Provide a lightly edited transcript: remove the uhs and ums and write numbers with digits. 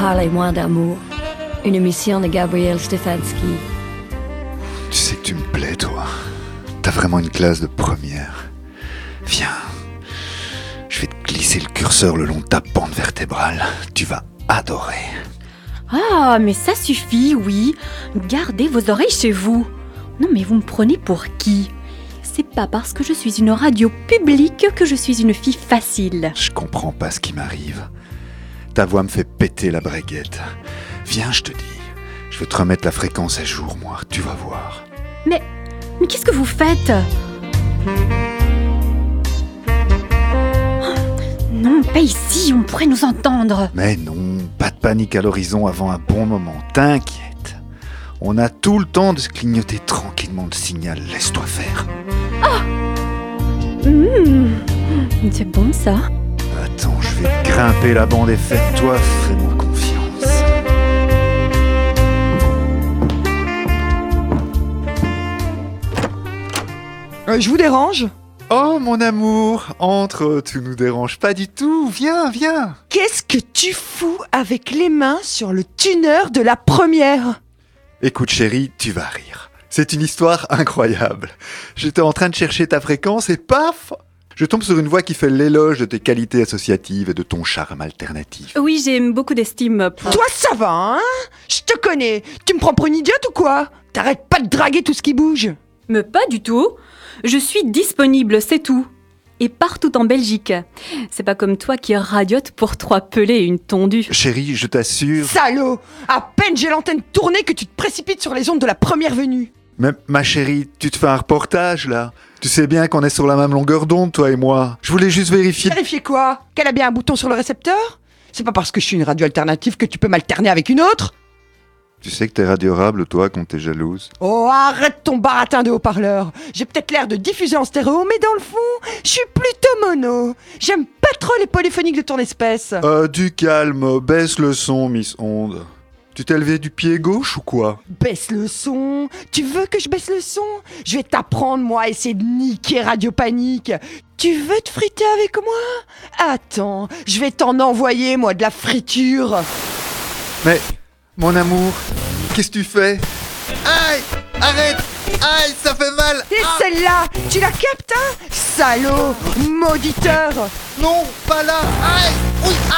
Parlez-moi d'amour. Une émission de Gabriel Stefanski. Tu sais que tu me plais, toi. T'as vraiment une classe de première. Viens. Je vais te glisser le curseur le long de ta pente vertébrale. Tu vas adorer. Ah, mais ça suffit, oui. Gardez vos oreilles chez vous. Non, mais vous me prenez pour qui ? C'est pas parce que je suis une radio publique que je suis une fille facile. Je comprends pas ce qui m'arrive. Ta voix me fait péter la braguette. Viens, je te dis. Je vais te remettre la fréquence à jour, moi. Tu vas voir. Mais qu'est-ce que vous faites ? Non, pas ici, on pourrait nous entendre. Mais non, pas de panique à l'horizon avant un bon moment. T'inquiète. On a tout le temps de se clignoter tranquillement le signal. Laisse-toi faire. C'est bon, ça. Attends, je vais grimper la bande FM. Toi, fais-moi confiance. Je vous dérange ? Oh, mon amour, entre, tu nous déranges pas du tout. Viens, viens. Qu'est-ce que tu fous avec les mains sur le tuner de la première ? Écoute, chérie, tu vas rire. C'est une histoire incroyable. J'étais en train de chercher ta fréquence et paf, je tombe sur une voix qui fait l'éloge de tes qualités associatives et de ton charme alternatif. Oui, j'ai beaucoup d'estime pour... Toi, ça va, hein ? Je te connais. Tu me prends pour une idiote ou quoi ? T'arrêtes pas de draguer tout ce qui bouge. Mais pas du tout. Je suis disponible, c'est tout. Et partout en Belgique. C'est pas comme toi qui radiote pour 3 pelés et une tondue. Chérie, je t'assure... Salaud ! À peine j'ai l'antenne tournée que tu te précipites sur les ondes de la première venue. Mais ma chérie, tu te fais un reportage, là. Tu sais bien qu'on est sur la même longueur d'onde, toi et moi. Je voulais juste vérifier... Vérifier quoi ? Qu'elle a bien un bouton sur le récepteur ? C'est pas parce que je suis une radio alternative que tu peux m'alterner avec une autre ? Tu sais que t'es radiorable, toi, quand t'es jalouse. Oh, arrête ton baratin de haut-parleur. J'ai peut-être l'air de diffuser en stéréo, mais dans le fond, je suis plutôt mono. J'aime pas trop les polyphoniques de ton espèce. Du calme, baisse le son, Miss Onde. Tu t'es levé du pied gauche ou quoi ? Baisse le son. Tu veux que je baisse le son ? Je vais t'apprendre, moi, à essayer de niquer Radio Panique. Tu veux te friter avec moi ? Attends, je vais t'en envoyer, moi, de la friture. Mais, mon amour, qu'est-ce que tu fais ? Aïe ! Arrête ! Aïe, ça fait mal ! Et celle-là, tu la captes, hein ? Salaud, mauditeur. Non, pas là ! Aïe ! Oui,